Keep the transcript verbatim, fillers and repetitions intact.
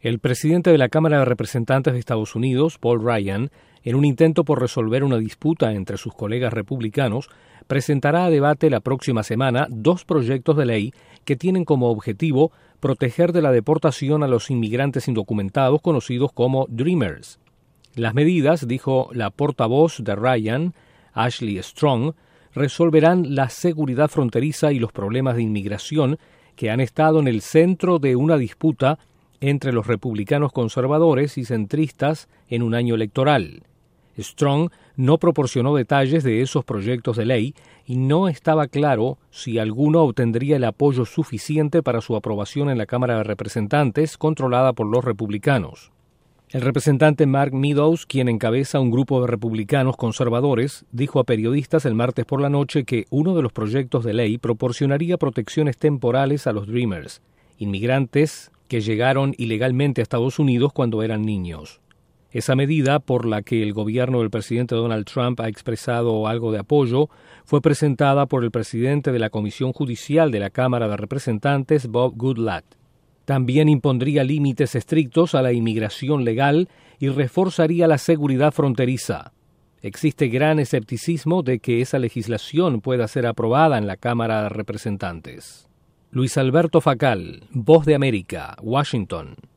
El presidente de la Cámara de Representantes de Estados Unidos, Paul Ryan, en un intento por resolver una disputa entre sus colegas republicanos, presentará a debate la próxima semana dos proyectos de ley que tienen como objetivo proteger de la deportación a los inmigrantes indocumentados conocidos como Dreamers. Las medidas, dijo la portavoz de Ryan, Ashley Strong, resolverán la seguridad fronteriza y los problemas de inmigración que han estado en el centro de una disputa entre los republicanos conservadores y centristas en un año electoral. Strong no proporcionó detalles de esos proyectos de ley y no estaba claro si alguno obtendría el apoyo suficiente para su aprobación en la Cámara de Representantes, controlada por los republicanos. El representante Mark Meadows, quien encabeza un grupo de republicanos conservadores, dijo a periodistas el martes por la noche que uno de los proyectos de ley proporcionaría protecciones temporales a los Dreamers, inmigrantes que llegaron ilegalmente a Estados Unidos cuando eran niños. Esa medida, por la que el gobierno del presidente Donald Trump ha expresado algo de apoyo, fue presentada por el presidente de la Comisión Judicial de la Cámara de Representantes, Bob Goodlatte. También impondría límites estrictos a la inmigración legal y reforzaría la seguridad fronteriza. Existe gran escepticismo de que esa legislación pueda ser aprobada en la Cámara de Representantes. Luis Alberto Facal, Voz de América, Washington.